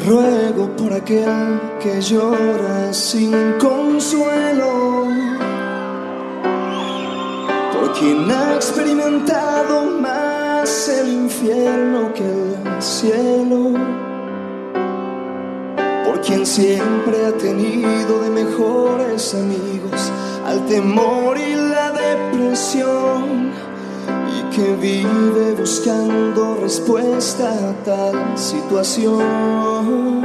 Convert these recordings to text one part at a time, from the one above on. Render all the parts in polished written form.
Ruego por aquel que llora sin consuelo, por quien ha experimentado más el infierno que el cielo, por quien siempre ha tenido de mejores amigos al temor y la depresión, y que vive buscando respuesta a tal situación.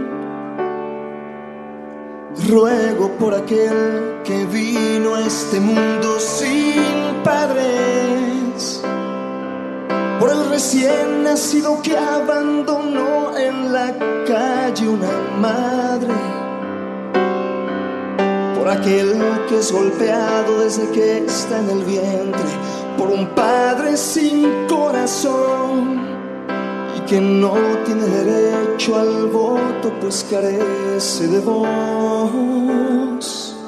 Ruego por aquel que vino a este mundo sin padres, por el recién nacido que abandonó en la calle una madre, por aquel que es golpeado desde que está en el vientre, por un padre sin corazón y que no tiene derecho al voto pues carece de voz.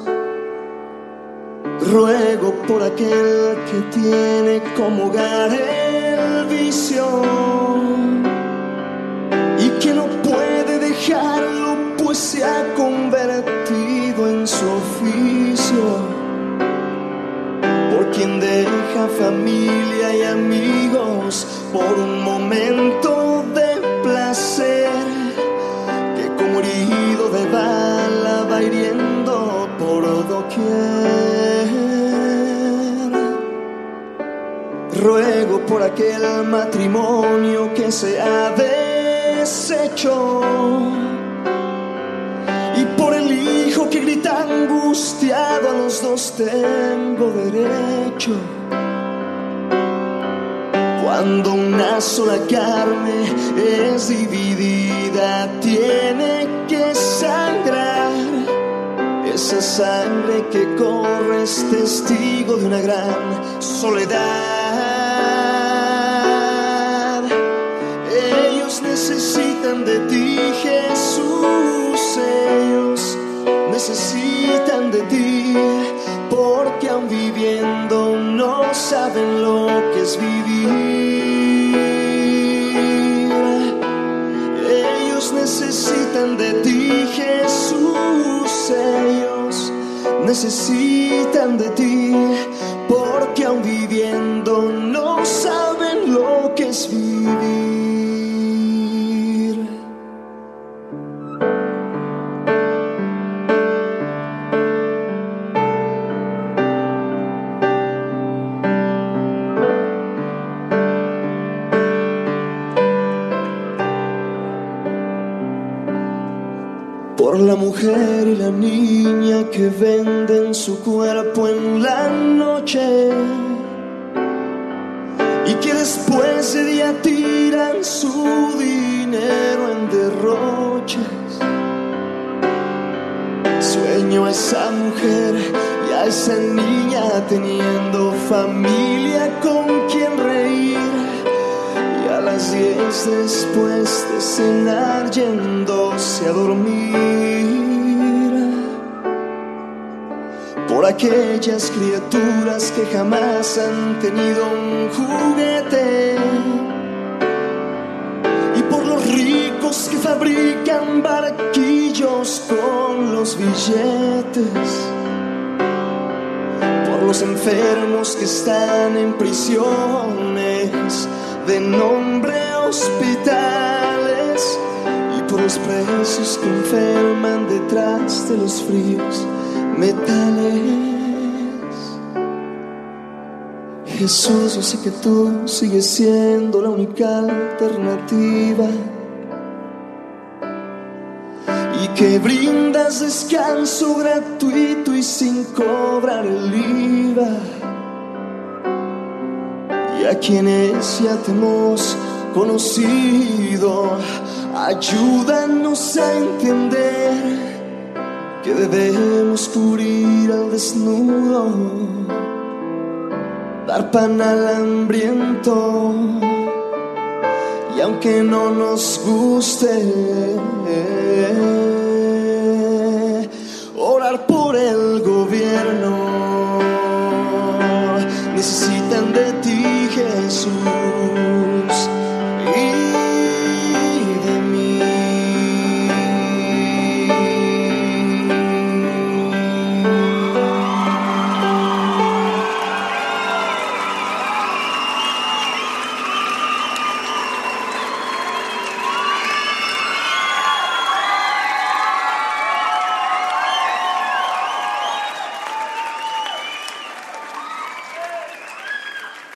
Ruego por aquel que tiene como hogar el vicio y que no puede dejarlo pues se ha convertido en su oficio, por quien deja familia y amigos por un momento de placer, que como herido de bala va hiriendo por doquier. Ruego por aquel matrimonio que se ha deshecho y por el hijo que grita angustiado: a los dos tengo derecho. Cuando una sola carne es dividida, tiene que sangrar. Esa sangre que corre es testigo de una gran soledad. Ellos necesitan de ti, Jesús. Ellos necesitan de ti, porque aún viviendo no saben lo que es vivir. Ellos necesitan de ti, Jesús. Ellos necesitan de ti, porque aún viviendo no saben lo que es vivir. Por la mujer y la niña que venden su cuerpo en la noche y que después de día tiran su dinero en derroches. Sueño a esa mujer y a esa niña teniendo familia con quien reír, y a las 10 después de cenar yéndose a dormir. Por aquellas criaturas que jamás han tenido un juguete, y por los ricos que fabrican barquillos con los billetes, por los enfermos que están en prisiones de nombre hospitales, y por los presos que enferman detrás de los fríos metales. Jesús, yo sé que tú sigues siendo la única alternativa y que brindas descanso gratuito y sin cobrar el IVA. Y a quienes ya te hemos conocido, ayúdanos a entender que debemos cubrir al desnudo, dar pan al hambriento, y aunque no nos guste, orar por el gobierno.